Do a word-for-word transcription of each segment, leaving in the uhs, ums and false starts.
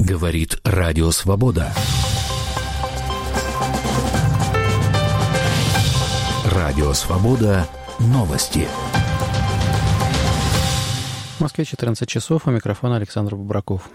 Говорит Радио Свобода. Радио Свобода. Новости. В Москве четырнадцать часов, у микрофона Александр Бубраков.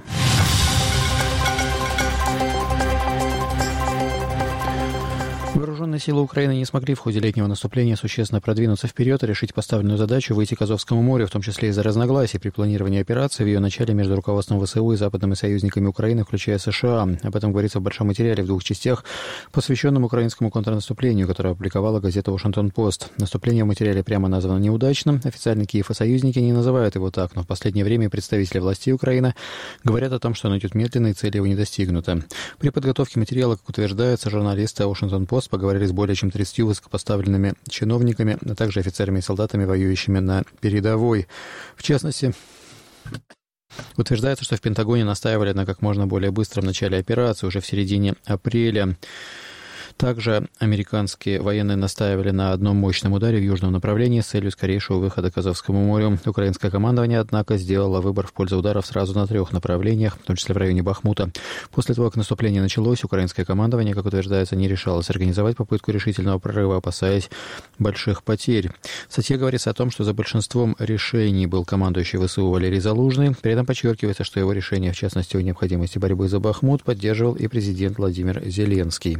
Вооруженные силы Украины не смогли в ходе летнего наступления существенно продвинуться вперед и решить поставленную задачу выйти к Азовскому морю, в том числе из-за разногласий при планировании операции в ее начале между руководством ВСУ и западными союзниками Украины, включая США. Об этом говорится в большом материале в двух частях, посвященном украинскому контрнаступлению, которое опубликовала газета «Вашингтон-Пост». Наступление в материале прямо названо неудачным. Официально Киев и союзники не называют его так, но в последнее время представители властей Украины говорят о том, что оно идет медленно и цель его не достигнута. При подготовке материала, как утверждается, журналисты «Вашингтон-Пост» поговорили с более чем тридцатью высокопоставленными чиновниками, а также офицерами и солдатами, воюющими на передовой. В частности, утверждается, что в Пентагоне настаивали на как можно более быстром начале операции уже в середине апреля. Также американские военные настаивали на одном мощном ударе в южном направлении с целью скорейшего выхода к Азовскому морю. Украинское командование, однако, сделало выбор в пользу ударов сразу на трех направлениях, в том числе в районе Бахмута. После того, как наступление началось, украинское командование, как утверждается, не решалось организовать попытку решительного прорыва, опасаясь больших потерь. В статье говорится о том, что за большинством решений был командующий ВСУ Валерий Залужный. При этом подчеркивается, что его решение, в частности, о необходимости борьбы за Бахмут, поддерживал и президент Владимир Зеленский.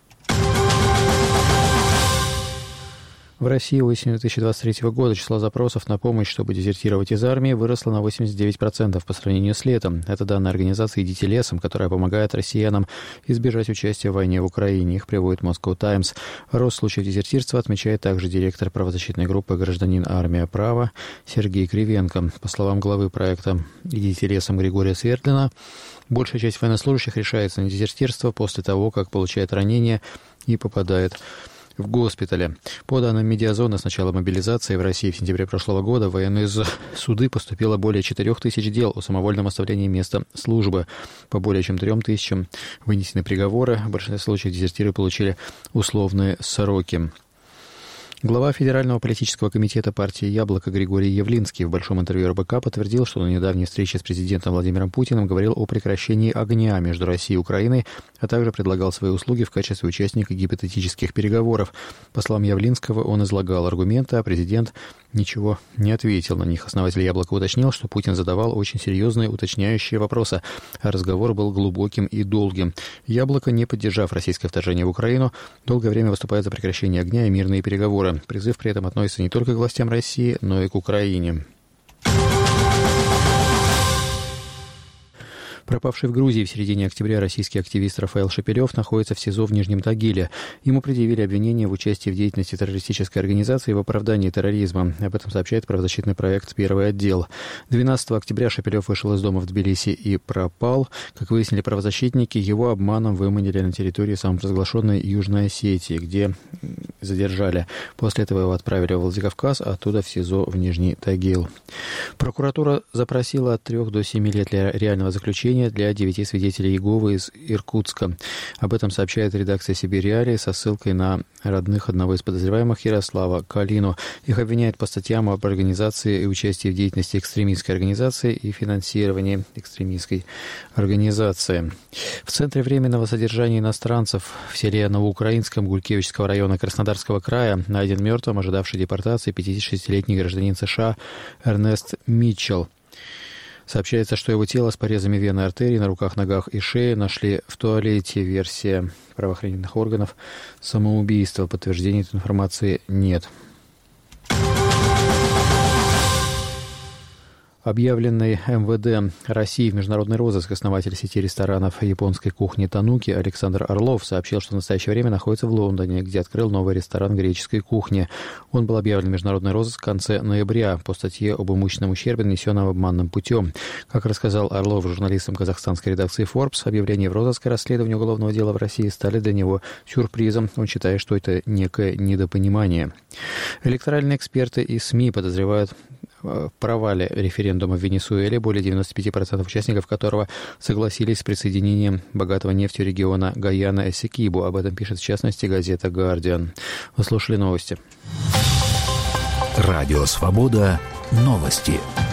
В России осенью две тысячи двадцать третьего года число запросов на помощь, чтобы дезертировать из армии, выросло на восемьдесят девять процентов по сравнению с летом. Это данные организации «Идите лесом», которая помогает россиянам избежать участия в войне в Украине. Их приводит Moscow Times. Рост случаев дезертирства отмечает также директор правозащитной группы «Гражданин. Армия. Право» Сергей Кривенко. По словам главы проекта «Идите лесом» Григория Свердлина, большая часть военнослужащих решается на дезертирство после того, как получает ранение и попадает в госпитале. По данным Медиазона, с начала мобилизации в России в сентябре прошлого года в военные суды поступило более четырех тысяч дел о самовольном оставлении места службы. По более чем трем тысячам вынесены приговоры. В большинстве случаев дезертиры получили условные сроки. Глава Федерального политического комитета партии «Яблоко» Григорий Явлинский в большом интервью эр бэ ка подтвердил, что на недавней встрече с президентом Владимиром Путиным говорил о прекращении огня между Россией и Украиной, а также предлагал свои услуги в качестве участника гипотетических переговоров. По словам Явлинского, он излагал аргументы, а президент ничего не ответил на них. Основатель «Яблока» уточнил, что Путин задавал очень серьезные уточняющие вопросы, а разговор был глубоким и долгим. «Яблоко», не поддержав российское вторжение в Украину, долгое время выступает за прекращение огня и мирные переговоры. Призыв при этом относится не только к властям России, но и к Украине. Пропавший в Грузии в середине октября российский активист Рафаэль Шепелев находится в СИЗО в Нижнем Тагиле. Ему предъявили обвинение в участии в деятельности террористической организации и в оправдании терроризма. Об этом сообщает правозащитный проект «Первый отдел». двенадцатого октября Шепелев вышел из дома в Тбилиси и пропал. Как выяснили правозащитники, его обманом выманили на территории самопровозглашенной Южной Осетии, где задержали. После этого его отправили в Владикавказ, а оттуда в СИЗО в Нижний Тагил. Прокуратура запросила от трех до семи лет реального заключения для девяти свидетелей Иеговы из Иркутска. Об этом сообщает редакция «Сибирь-Реалии» со ссылкой на родных одного из подозреваемых Ярослава Калину. Их обвиняют по статьям об организации и участии в деятельности экстремистской организации и финансировании экстремистской организации. В Центре временного содержания иностранцев в селе Новоукраинском Гулькевичского района Краснодарского края найден мертвым, ожидавший депортации пятидесятишестилетний гражданин США Эрнест Митчелл. Сообщается, что его тело с порезами вен и артерий на руках, ногах и шее нашли в туалете. Версия правоохранительных органов — самоубийство. Подтверждения этой информации нет. Объявленный эм вэ дэ России в международный розыск основатель сети ресторанов японской кухни «Тануки» Александр Орлов сообщил, что в настоящее время находится в Лондоне, где открыл новый ресторан греческой кухни. Он был объявлен в международный розыск в конце ноября по статье об имущественном ущербе, нанесенном обманным путем. Как рассказал Орлов журналистам казахстанской редакции Forbes, объявление в розыск и расследование уголовного дела в России стали для него сюрпризом. Он считает, что это некое недопонимание. Электоральные эксперты и СМИ подозревают в провале референдума в Венесуэле, более девяносто пять процентов участников которого согласились с присоединением богатого нефтью региона Гайана-Эсекибу. Об этом пишет, в частности, газета «Гардиан». Вы слушали новости. Радио «Свобода». Новости.